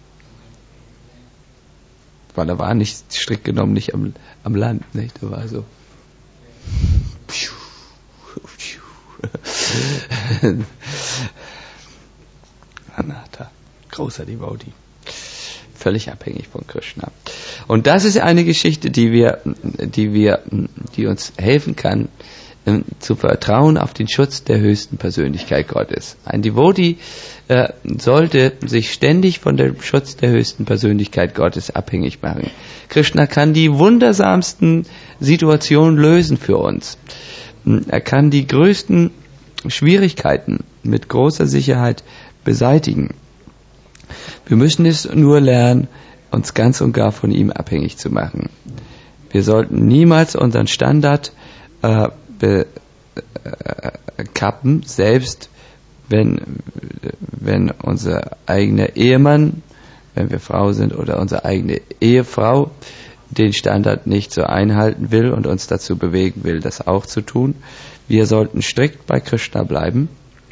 Weil er war nicht strikt genommen nicht am Land, nicht? Er war so. Anata, großer Devotee, völlig abhängig von Krishna. Und das ist eine Geschichte, die uns helfen kann, zu vertrauen auf den Schutz der höchsten Persönlichkeit Gottes. Ein Devotee sollte sich ständig von dem Schutz der höchsten Persönlichkeit Gottes abhängig machen. Krishna kann die wundersamsten Situationen lösen für uns. Er kann die größten Schwierigkeiten mit großer Sicherheit beseitigen. Wir müssen es nur lernen, uns ganz und gar von ihm abhängig zu machen. Wir sollten niemals unseren Standard kappen, selbst wenn unser eigener Ehemann, wenn wir Frau sind, oder unsere eigene Ehefrau den Standard nicht so einhalten will und uns dazu bewegen will, das auch zu tun. Wir sollten strikt bei Krishna bleiben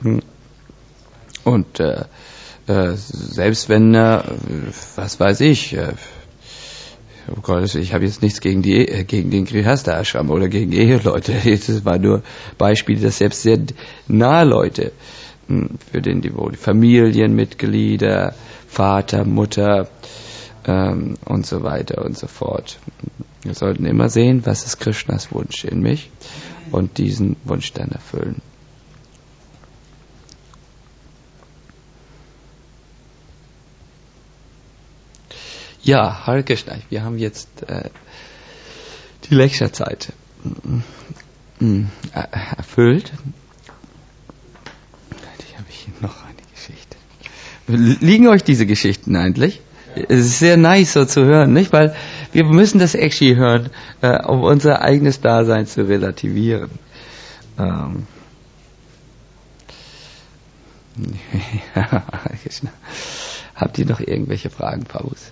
und selbst wenn, was weiß ich, oh Gott, ich habe jetzt nichts gegen den Grihastha-Ashram oder gegen Eheleute. Das war nur Beispiele, dass selbst sehr nahe Leute für den Devotee, Familienmitglieder, Vater, Mutter und so weiter und so fort. Wir sollten immer sehen, was ist Krishnas Wunsch in mich und diesen Wunsch dann erfüllen. Ja, Hare Krishna, wir haben jetzt die Lecturezeit erfüllt. Die habe ich noch eine Geschichte. Liegen euch diese Geschichten eigentlich? Es ist sehr nice so zu hören, nicht? Weil wir müssen das actually hören, um unser eigenes Dasein zu relativieren. Ja, habt ihr noch irgendwelche Fragen, Paulus?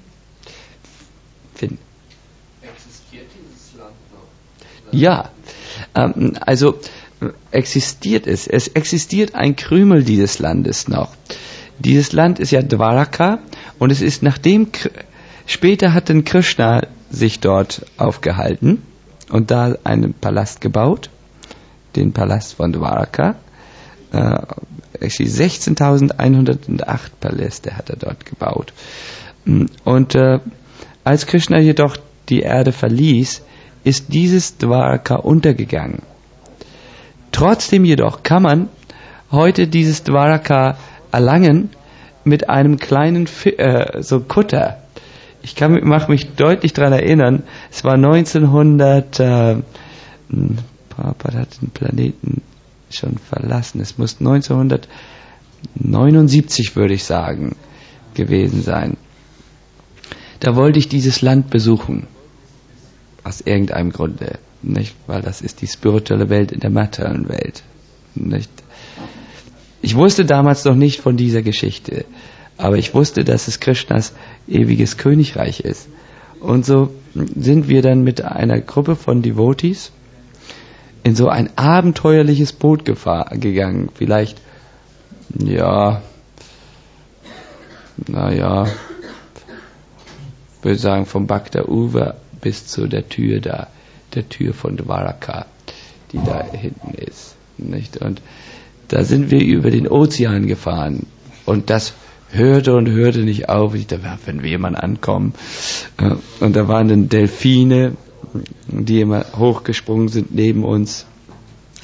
Finn? Existiert dieses Land noch? Ja, also existiert es. Es existiert ein Krümel dieses Landes noch. Dieses Land ist ja Dwaraka und es ist später hat dann Krishna sich dort aufgehalten und da einen Palast gebaut, den Palast von Dwaraka. 16.108 Paläste hat er dort gebaut. Und als Krishna jedoch die Erde verließ, ist dieses Dwaraka untergegangen. Trotzdem jedoch kann man heute dieses Dwaraka erlangen mit einem kleinen so Kutter. Ich mache mich deutlich daran erinnern, es war 1900, Prabhupada hat den Planeten schon verlassen, es muss 1979, würde ich sagen, gewesen sein. Da wollte ich dieses Land besuchen. Aus irgendeinem Grunde. Nicht? Weil das ist die spirituelle Welt in der materiellen Welt. Nicht? Ich wusste damals noch nicht von dieser Geschichte. Aber ich wusste, dass es Krishnas ewiges Königreich ist. Und so sind wir dann mit einer Gruppe von Devotees in so ein abenteuerliches Boot gegangen. Vielleicht, würde ich sagen, vom Bhakta Uva bis zu der Tür von Dwaraka, die da hinten ist. Nicht? Und da sind wir über den Ozean gefahren. Und das hörte und hörte nicht auf. Ich dachte, wenn wir jemand ankommen. Und da waren dann Delfine, die immer hochgesprungen sind neben uns.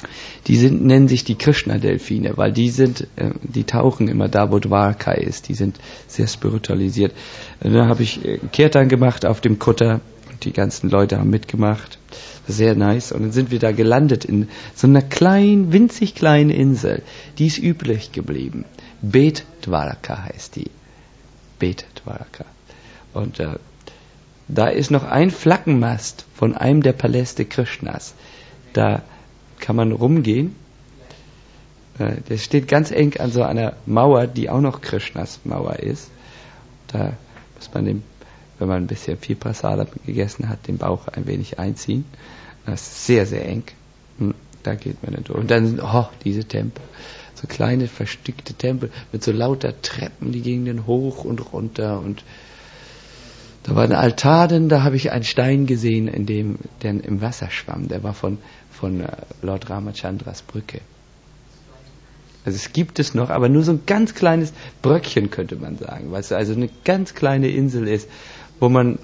nennen sich die Krishna-Delfine, weil die tauchen immer da, wo Dwarka ist. Die sind sehr spiritualisiert. Da habe ich Kirtan gemacht auf dem Kutter. Die ganzen Leute haben mitgemacht. Sehr nice. Und dann sind wir da gelandet in so einer winzig kleinen Insel. Die ist übrig geblieben. Bet Dwarka heißt die. Bet Dwarka. Und da ist noch ein Flaggenmast von einem der Paläste Krishnas. Da kann man rumgehen. Der steht ganz eng an so einer Mauer, die auch noch Krishnas Mauer ist. Da muss man wenn man ein bisschen viel Prasada gegessen hat, den Bauch ein wenig einziehen. Das ist sehr, sehr eng. Da geht man dann durch. Und dann, diese Tempel. So kleine, verstückte Tempel mit so lauter Treppen, die gingen dann hoch und runter. Und da war ein Altar, da habe ich einen Stein gesehen, der im Wasser schwamm. Der war von Lord Ramachandras Brücke. Also es gibt es noch, aber nur so ein ganz kleines Bröckchen, könnte man sagen, weil es also eine ganz kleine Insel ist, wo man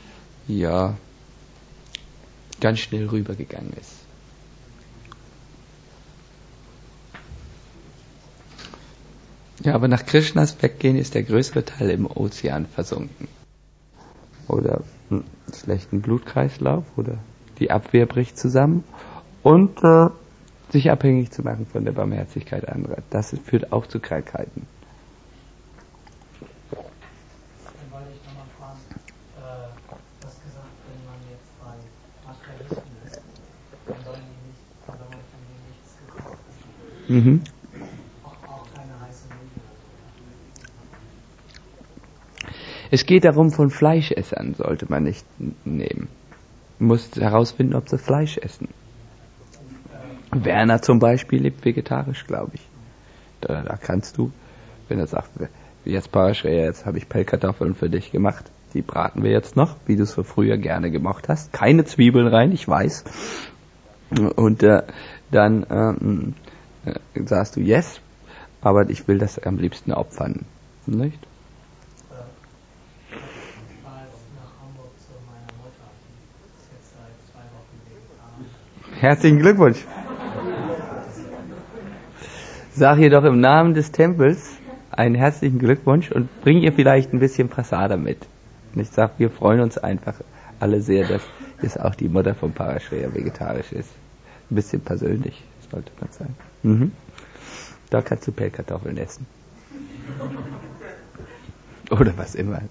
ganz schnell rübergegangen ist. Ja, aber nach Krishnas Weggehen ist der größere Teil im Ozean versunken. Oder schlechten Blutkreislauf, oder die Abwehr bricht zusammen. Und sich abhängig zu machen von der Barmherzigkeit anderer. Das führt auch zu Krankheiten. Dann wollte ich nochmal fragen, du hast gesagt, wenn man jetzt bei Materialisten ist, dann soll man von denen nichts gekauft. Auch keine heiße Milch oder so. Es geht darum, von Fleischessern sollte man nicht nehmen. Man muss herausfinden, ob sie Fleisch essen. Werner zum Beispiel lebt vegetarisch, glaube ich. Da kannst du, wenn er sagt, jetzt Parashreya, jetzt habe ich Pellkartoffeln für dich gemacht, die braten wir jetzt noch, wie du es so früher gerne gemacht hast. Keine Zwiebeln rein, ich weiß. Und dann sagst du yes, aber ich will das am liebsten opfern. Nicht? Ich war jetzt nach Hamburg zu meiner Mutter, die ist jetzt seit 2 Wochen vegetarisch. Herzlichen Glückwunsch. Sag ihr doch im Namen des Tempels einen herzlichen Glückwunsch und bring ihr vielleicht ein bisschen Prasada mit. Und ich sag, wir freuen uns einfach alle sehr, dass jetzt auch die Mutter von Parashreya vegetarisch ist. Ein bisschen persönlich, sollte man sagen. Da kannst du Pellkartoffeln essen. Oder was immer.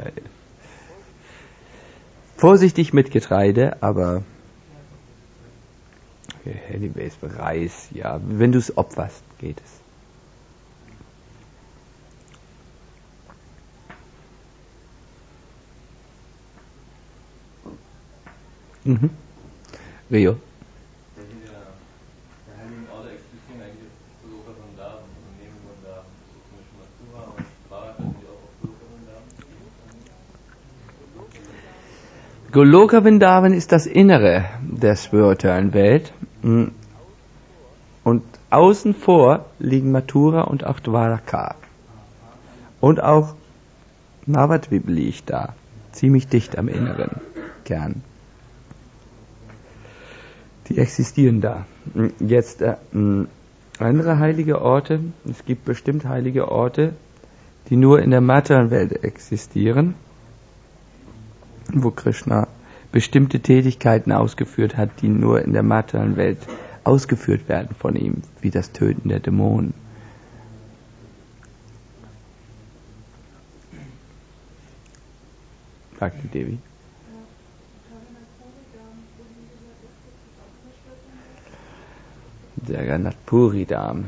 Vorsichtig mit Getreide, aber anyways, Reis, ja. Wenn du es opferst, geht es. Rio. Der Heiligen Orte existieren eigentlich Besucher von Damen und nehmen von Damen. Zum Beispiel Matura und Bharat, die auch auf Besucher von Damen. Goloka Vrindavan ist das Innere der spirituellen Welt. Und außen vor liegen Mathura und auch Dwaraka. Und auch Navadvip liegt da. Ziemlich dicht am inneren Kern. Die existieren da. Jetzt andere heilige Orte. Es gibt bestimmt heilige Orte, die nur in der materiellen Welt existieren, wo Krishna bestimmte Tätigkeiten ausgeführt hat, die nur in der materiellen Welt ausgeführt werden von ihm, wie das Töten der Dämonen. Sagte Devi. Jagannath Puri Dham.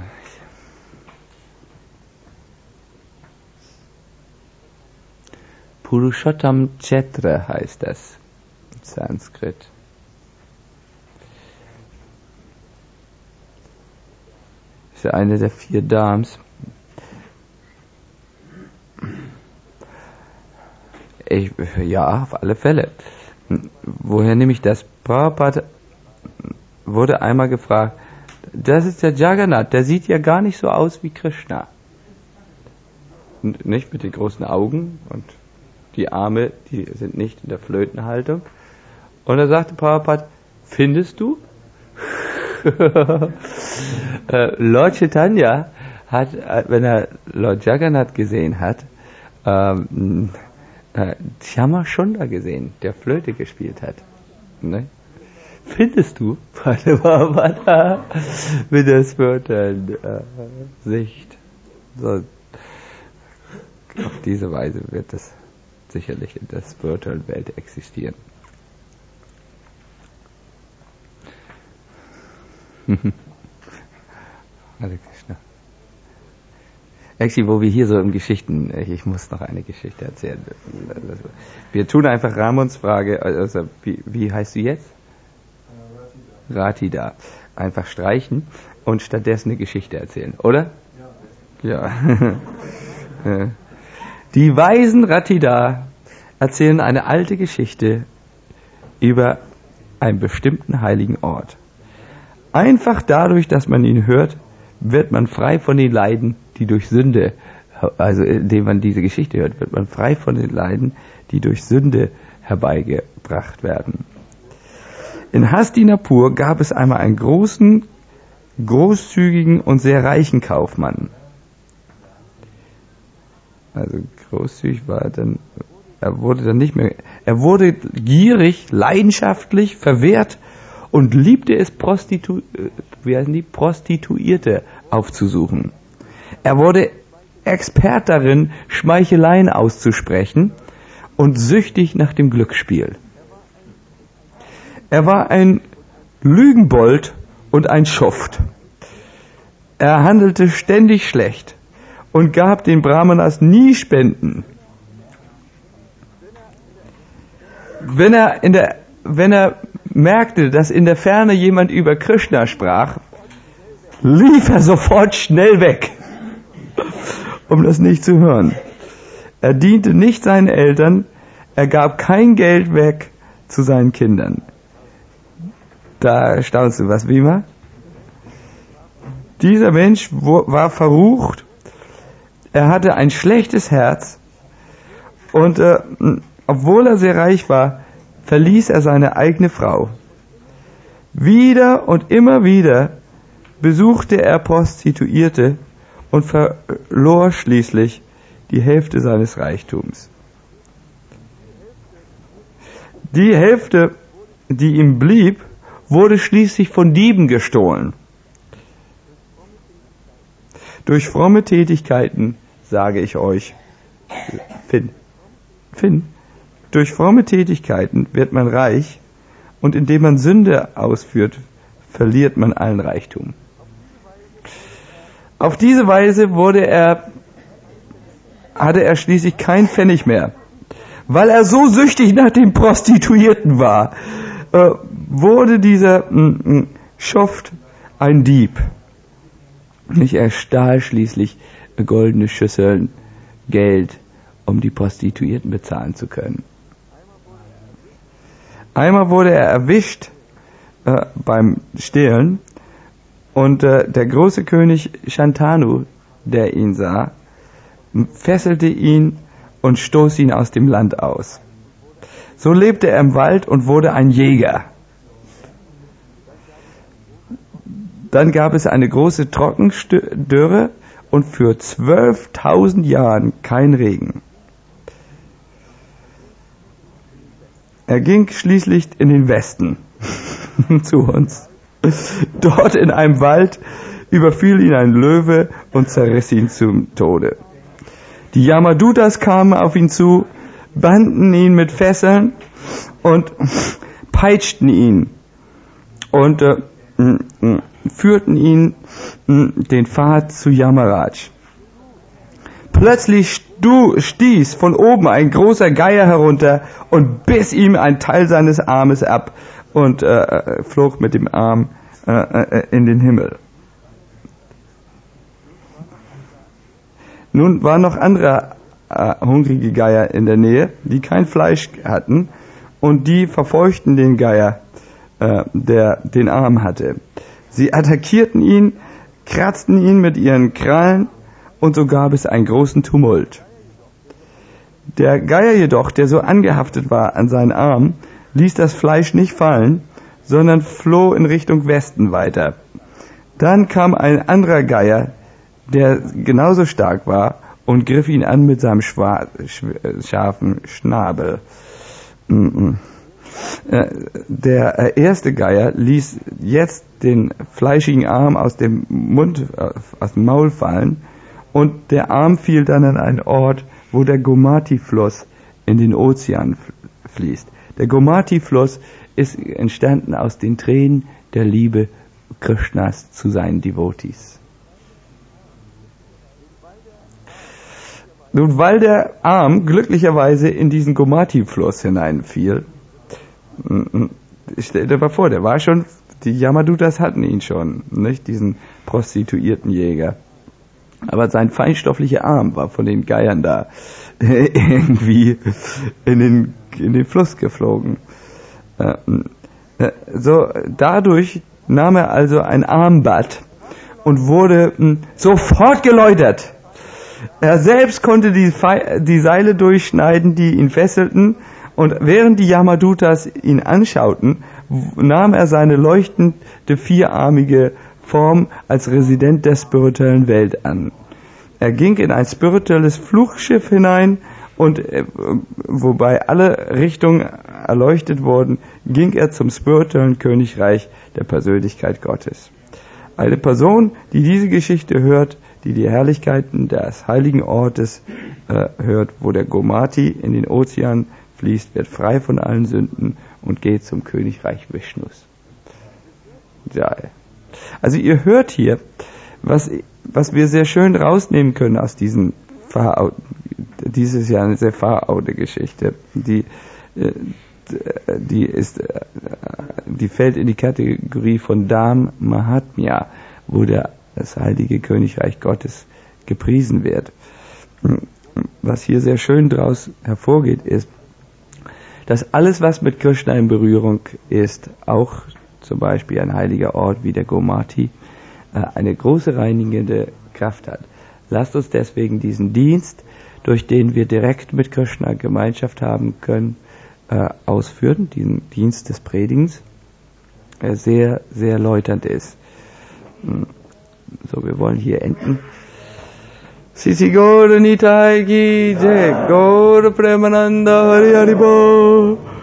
Purushottam Kshetra heißt das in Sanskrit. Das ist eine der 4 Dhams. Ja, auf alle Fälle. Woher nehme ich das? Prabhupada wurde einmal gefragt, das ist der Jagannath, der sieht ja gar nicht so aus wie Krishna. Nicht mit den großen Augen und die Arme, die sind nicht in der Flötenhaltung. Und da sagte Prabhupada, findest du? Lord Chaitanya hat, wenn er Lord Jagannath gesehen hat, Shyama Sundar gesehen, der Flöte gespielt hat. Ne? Findest du, Padmavata, mit der spirituellen Sicht? So, auf diese Weise wird es sicherlich in der spirituellen Welt existieren. Hare Krishna. Actually, wo wir hier so im Geschichten, ich muss noch eine Geschichte erzählen. Wir tun einfach Ramons Frage, also wie heißt du jetzt? Ratida. Einfach streichen und stattdessen eine Geschichte erzählen, oder? Ja. Die weisen Ratida erzählen eine alte Geschichte über einen bestimmten heiligen Ort. Einfach dadurch, dass man ihn hört, wird man frei von den Leiden, die durch Sünde, also indem man diese Geschichte hört, wird man frei von den Leiden, die durch Sünde herbeigebracht werden. In Hastinapur gab es einmal einen großen, großzügigen und sehr reichen Kaufmann. Also großzügig war er dann, er wurde gierig, leidenschaftlich, verwehrt und liebte es, Prostituierte aufzusuchen. Er wurde Expert darin, Schmeicheleien auszusprechen und süchtig nach dem Glücksspiel. Er war ein Lügenbold und ein Schuft. Er handelte ständig schlecht und gab den Brahmanas nie Spenden. Wenn er merkte, dass in der Ferne jemand über Krishna sprach, lief er sofort schnell weg, um das nicht zu hören. Er diente nicht seinen Eltern, er gab kein Geld weg zu seinen Kindern. Da staunst du, was, Bhima? Dieser Mensch war verrucht, er hatte ein schlechtes Herz und obwohl er sehr reich war, verließ er seine eigene Frau. Wieder und immer wieder besuchte er Prostituierte und verlor schließlich die Hälfte seines Reichtums. Die Hälfte, die ihm blieb, wurde schließlich von Dieben gestohlen. Durch fromme Tätigkeiten, sage ich euch, durch fromme Tätigkeiten wird man reich und indem man Sünde ausführt, verliert man allen Reichtum. Auf diese Weise hatte er schließlich keinen Pfennig mehr. Weil er so süchtig nach den Prostituierten war, wurde dieser Schuft ein Dieb. Er stahl schließlich goldene Schüsseln, Geld, um die Prostituierten bezahlen zu können. Einmal wurde er erwischt beim Stehlen und der große König Shantanu, der ihn sah, fesselte ihn und stoß ihn aus dem Land aus. So lebte er im Wald und wurde ein Jäger. Dann gab es eine große Trockendürre und für 12.000 Jahren kein Regen. Er ging schließlich in den Westen zu uns. Dort in einem Wald überfiel ihn ein Löwe und zerriss ihn zum Tode. Die Yamadutas kamen auf ihn zu, banden ihn mit Fesseln und peitschten ihn und führten ihn den Pfad zu Yamaraj. Plötzlich stieß von oben ein großer Geier herunter und biss ihm einen Teil seines Armes ab und flog mit dem Arm in den Himmel. Nun waren noch andere hungrige Geier in der Nähe, die kein Fleisch hatten, und die verfolgten den Geier, der den Arm hatte. Sie attackierten ihn, kratzten ihn mit ihren Krallen, und so gab es einen großen Tumult. Der Geier jedoch, der so angehaftet war an seinen Arm, ließ das Fleisch nicht fallen, sondern floh in Richtung Westen weiter. Dann kam ein anderer Geier, der genauso stark war, und griff ihn an mit seinem scharfen Schnabel. Der erste Geier ließ jetzt den fleischigen Arm aus dem Maul fallen, und der Arm fiel dann an einen Ort, wo der Gomati-Fluss in den Ozean fließt. Der Gomati-Fluss ist entstanden aus den Tränen der Liebe Krishnas zu seinen Devotees. Nun, weil der Arm glücklicherweise in diesen Gomati-Fluss hineinfiel, stell dir mal vor, die Yamadutas hatten ihn schon, nicht, diesen prostituierten Jäger. Aber sein feinstofflicher Arm war von den Geiern da irgendwie in den Fluss geflogen. Dadurch nahm er also ein Armbad und wurde sofort geläutert. Er selbst konnte die Seile durchschneiden, die ihn fesselten, und während die Yamadutas ihn anschauten, nahm er seine leuchtende vierarmige Form als Resident der spirituellen Welt an. Er ging in ein spirituelles Flugschiff hinein, und wobei alle Richtungen erleuchtet wurden, ging er zum spirituellen Königreich der Persönlichkeit Gottes. Eine Person, die diese Geschichte hört, die die Herrlichkeiten des heiligen Ortes hört, wo der Gomati in den Ozean fließt, wird frei von allen Sünden und geht zum Königreich Vishnus. Ja. Also ihr hört hier, was wir sehr schön rausnehmen können aus diesem dies ist ja eine sehr verhaute Geschichte, die fällt in die Kategorie von Dham Mahatmya, wo das heilige Königreich Gottes gepriesen wird. Was hier sehr schön daraus hervorgeht, ist, dass alles, was mit Krishna in Berührung ist, auch zum Beispiel ein heiliger Ort wie der Gomati, eine große reinigende Kraft hat. Lasst uns deswegen diesen Dienst, durch den wir direkt mit Krishna Gemeinschaft haben können, ausführen, diesen Dienst des Predigens, der sehr, sehr läuternd ist. So, wir wollen hier enden. Sisi Gaura Nitai Ki Jai, Gaura Premananda Hari Hari Bol.